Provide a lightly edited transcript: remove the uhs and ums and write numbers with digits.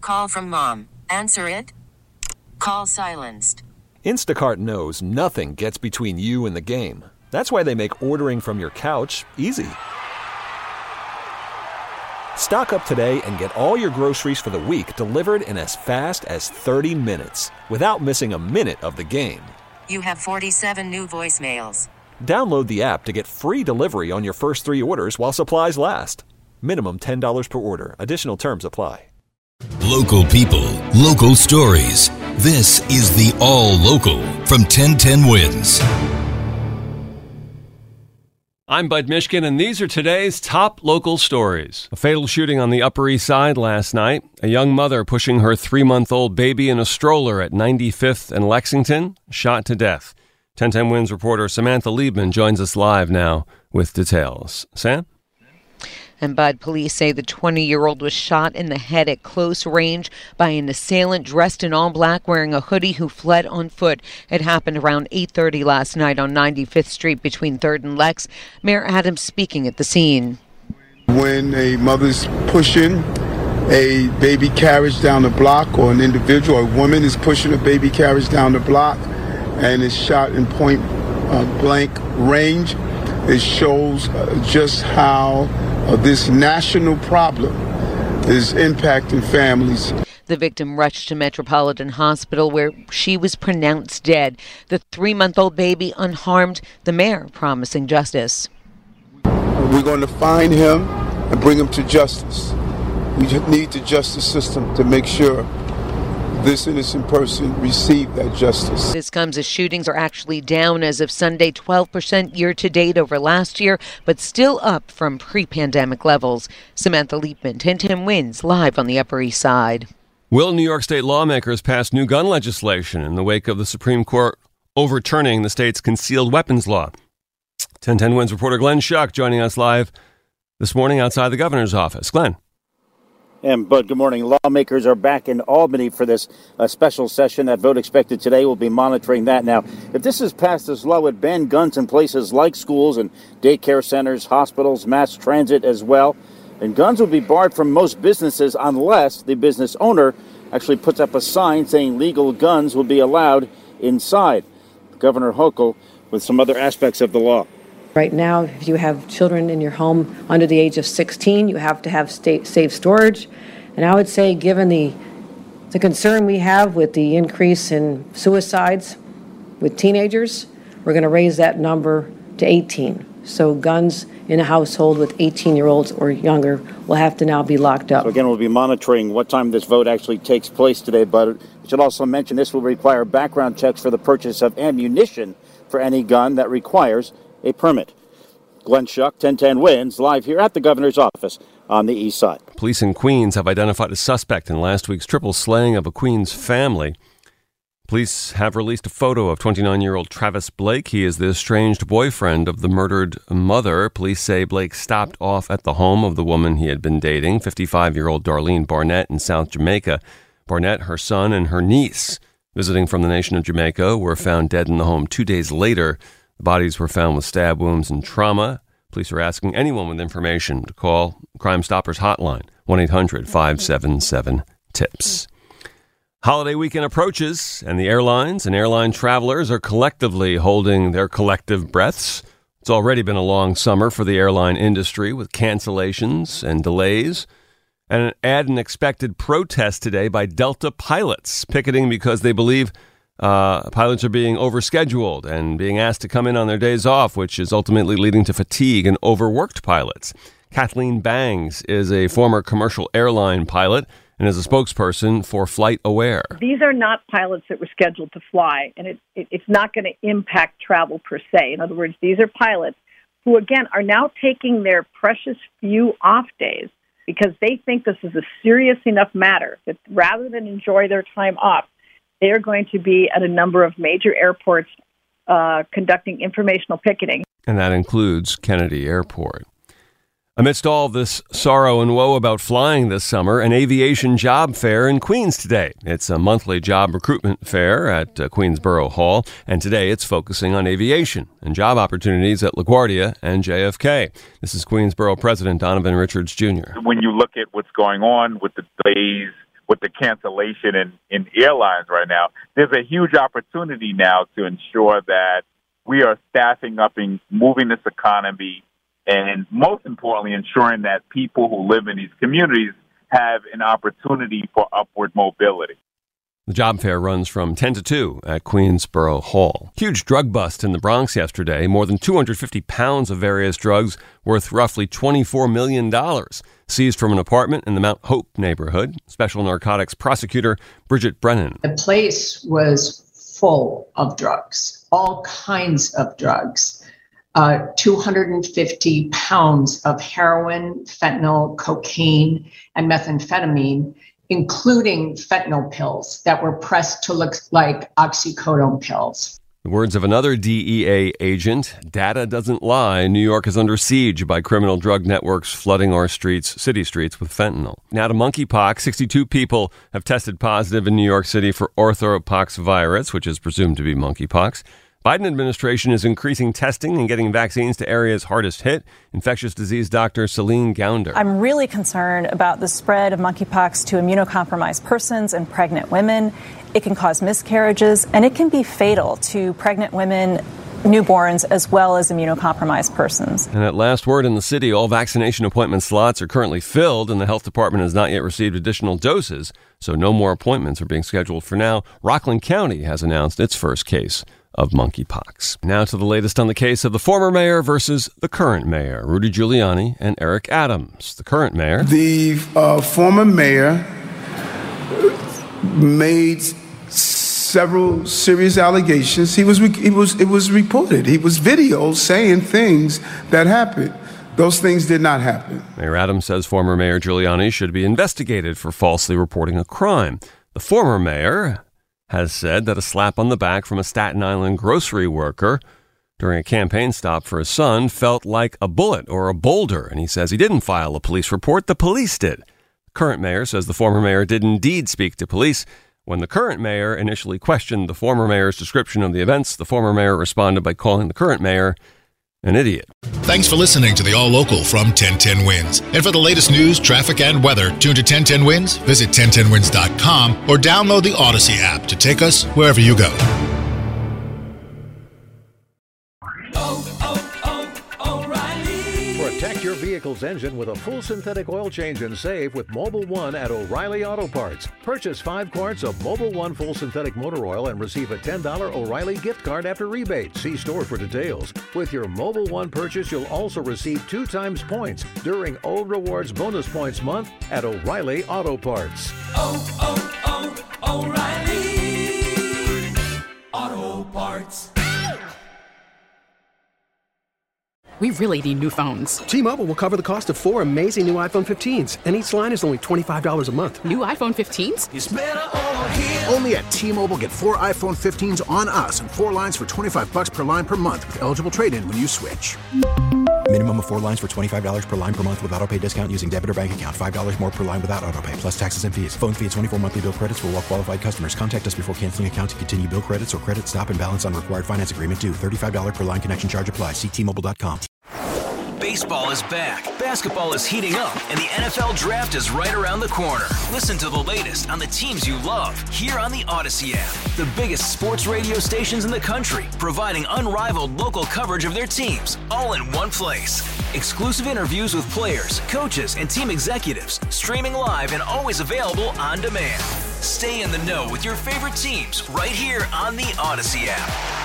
Call from mom. Answer it. Call silenced. Instacart knows nothing gets between you and the game. That's why they make ordering from your couch easy. Stock up today and get all your groceries for the week delivered in as fast as 30 minutes without missing a minute of the game. You have 47 new voicemails. Download the app to get free delivery on your first 3 orders while supplies last. Minimum $10 per order. Additional terms apply. Local people, local stories. This is the All Local from 1010 Wins. I'm Bud Mishkin, and these are today's top local stories. A fatal shooting on the Upper East Side last night. A young mother pushing her 3-month-old baby in a stroller at 95th and Lexington, shot to death. 1010 Wins reporter Samantha Liebman joins us live now with details. Sam? And Bud, police say the 20-year-old was shot in the head at close range by an assailant dressed in all black wearing a hoodie who fled on foot. It happened around 8:30 last night on 95th Street between 3rd and Lex. Mayor Adams speaking at the scene. When a mother's pushing a baby carriage down the block, or an individual, a woman is pushing a baby carriage down the block and is shot in point blank range, it shows just how this national problem is impacting families. The victim rushed to Metropolitan Hospital where she was pronounced dead. The 3-month-old baby unharmed, the mayor promising justice. We're going to find him and bring him to justice. We just need the justice system to make sure this innocent person received that justice. This comes as shootings are actually down as of Sunday, 12% year to date over last year, but still up from pre-pandemic levels. Samantha Liebman, 1010 Wins, live on the Upper East Side. Will New York State lawmakers pass new gun legislation in the wake of the Supreme Court overturning the state's concealed weapons law? 1010 Wins reporter Glenn Schuck joining us live this morning outside the governor's office. Glenn. And Bud, good morning. Lawmakers are back in Albany for this special session. That vote expected today. We'll be monitoring that. Now, if this is passed, this law would ban guns in places like schools and daycare centers, hospitals, mass transit as well. And guns would be barred from most businesses unless the business owner actually puts up a sign saying legal guns will be allowed inside. Governor Hochul with some other aspects of the law. Right now, if you have children in your home under the age of 16, you have to have safe storage. And I would say, given the concern we have with the increase in suicides with teenagers, we're going to raise that number to 18. So guns in a household with 18-year-olds or younger will have to now be locked up. So again, we'll be monitoring what time this vote actually takes place today. But we should also mention this will require background checks for the purchase of ammunition for any gun that requires a permit. Glenn Schuck, 1010 Wins, live here at the governor's office on the east side. Police in Queens have identified a suspect in last week's triple slaying of a Queens family. Police have released a photo of 29-year-old Travis Blake. He is the estranged boyfriend of the murdered mother. Police say Blake stopped off at the home of the woman he had been dating, 55-year-old Darlene Barnett in South Jamaica. Barnett, her son, and her niece, visiting from the nation of Jamaica, were found dead in the home 2 days later. The bodies were found with stab wounds and trauma. Police are asking anyone with information to call Crime Stoppers hotline, 1-800-577-TIPS. Holiday weekend approaches, and the airlines and airline travelers are collectively holding their collective breaths. It's already been a long summer for the airline industry with cancellations and delays. And an expected protest today by Delta pilots, picketing because they believe pilots are being overscheduled and being asked to come in on their days off, which is ultimately leading to fatigue and overworked pilots. Kathleen Bangs is a former commercial airline pilot and is a spokesperson for FlightAware. These are not pilots that were scheduled to fly, and it's not going to impact travel per se. In other words, these are pilots who, again, are now taking their precious few off days because they think this is a serious enough matter that rather than enjoy their time off, they are going to be at a number of major airports conducting informational picketing. And that includes Kennedy Airport. Amidst all this sorrow and woe about flying this summer, an aviation job fair in Queens today. It's a monthly job recruitment fair at Queensboro Hall, and today it's focusing on aviation and job opportunities at LaGuardia and JFK. This is Queensboro President Donovan Richards Jr. When you look at what's going on with the delays, with the cancellation in airlines right now. There's a huge opportunity now to ensure that we are staffing up and moving this economy, and most importantly, ensuring that people who live in these communities have an opportunity for upward mobility. The job fair runs from 10 to 2 at Queensborough Hall. Huge drug bust in the Bronx yesterday. More than 250 pounds of various drugs worth roughly $24 million seized from an apartment in the Mount Hope neighborhood. Special narcotics prosecutor Bridget Brennan. The place was full of drugs, all kinds of drugs. 250 pounds of heroin, fentanyl, cocaine, and methamphetamine, including fentanyl pills that were pressed to look like oxycodone pills. The words of another DEA agent, data doesn't lie. New York is under siege by criminal drug networks flooding our city streets with fentanyl. Now to monkeypox. 62 people have tested positive in New York City for orthopoxvirus, which is presumed to be monkeypox. Biden administration is increasing testing and getting vaccines to areas hardest hit. Infectious disease doctor Celine Gounder. I'm really concerned about the spread of monkeypox to immunocompromised persons and pregnant women. It can cause miscarriages, and it can be fatal to pregnant women, newborns, as well as immunocompromised persons. And at last word in the city, all vaccination appointment slots are currently filled, and the health department has not yet received additional doses, so no more appointments are being scheduled for now. Rockland County has announced its first case of monkeypox. Now to the latest on the case of the former mayor versus the current mayor, Rudy Giuliani and Eric Adams. The current mayor. The former mayor made several serious allegations. It was reported. He was videoed saying things that happened. Those things did not happen. Mayor Adams says former Mayor Giuliani should be investigated for falsely reporting a crime. The former mayor has said that a slap on the back from a Staten Island grocery worker during a campaign stop for his son felt like a bullet or a boulder, and he says he didn't file a police report. The police did. The current mayor says the former mayor did indeed speak to police. When the current mayor initially questioned the former mayor's description of the events, the former mayor responded by calling the current mayor an idiot. Thanks for listening to the All Local from 1010 Wins. And for the latest news, traffic, and weather, tune to 1010 Wins, visit 1010wins.com, or download the Odyssey app to take us wherever you go. Protect your vehicle's engine with a full synthetic oil change and save with Mobil 1 at O'Reilly Auto Parts. Purchase 5 quarts of Mobil 1 full synthetic motor oil and receive a $10 O'Reilly gift card after rebate. See store for details. With your Mobil 1 purchase, you'll also receive 2 times points during Old Rewards Bonus Points Month at O'Reilly Auto Parts. O'Reilly Auto Parts. We really need new phones. T-Mobile will cover the cost of 4 amazing new iPhone 15s, and each line is only $25 a month. New iPhone 15s? It's better over here. Only at T-Mobile, get 4 iPhone 15s on us and 4 lines for $25 per line per month with eligible trade-in when you switch. Minimum of 4 lines for $25 per line per month with autopay discount using debit or bank account. $5 more per line without autopay, plus taxes and fees. Phone fee at 24 monthly bill credits for well-qualified customers. Contact us before canceling account to continue bill credits or credit stop and balance on required finance agreement due. $35 per line connection charge applies. See T-Mobile.com. Baseball is back, basketball is heating up, and the NFL Draft is right around the corner. Listen to the latest on the teams you love here on the Odyssey app. The biggest sports radio stations in the country, providing unrivaled local coverage of their teams, all in one place. Exclusive interviews with players, coaches, and team executives, streaming live and always available on demand. Stay in the know with your favorite teams right here on the Odyssey app.